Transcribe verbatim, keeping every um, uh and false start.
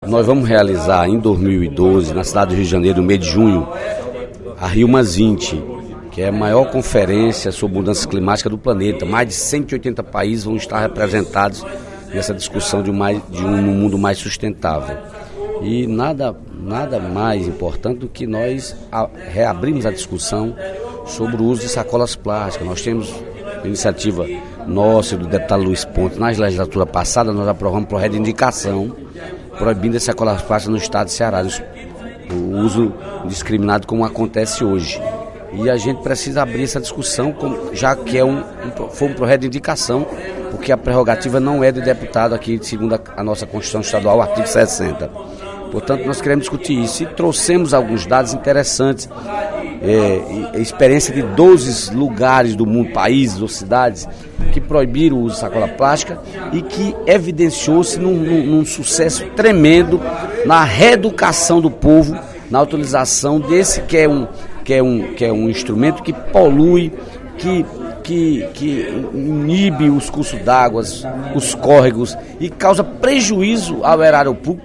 nós vamos realizar em dois mil e doze, na cidade do Rio de Janeiro, no mês de junho, a Rio Mais vinte, que é a maior conferência sobre mudanças climáticas do planeta. Mais de cento e oitenta países vão estar representados nessa discussão de um, mais, de um mundo mais sustentável. E nada, nada mais importante do que nós a, reabrimos a discussão sobre o uso de sacolas plásticas. Nós temos iniciativa nossa e do deputado Luiz Pontes. Na legislatura passada, nós aprovamos um projeto de indicação proibindo as sacolas plásticas no estado de Ceará, o uso indiscriminado como acontece hoje. E a gente precisa abrir essa discussão, já que é um, um, foi um projeto de indicação, porque a prerrogativa não é do deputado aqui, segundo a, a nossa Constituição Estadual, artigo sessenta. Portanto, nós queremos discutir isso e trouxemos alguns dados interessantes. É, experiência de doze lugares do mundo, países ou cidades, que proibiram o uso de sacola plástica e que evidenciou-se num, num, num sucesso tremendo na reeducação do povo, na utilização desse que é um, que é um, que é um instrumento que polui, que, que, que inibe os cursos d'água, os córregos e causa prejuízo ao erário público.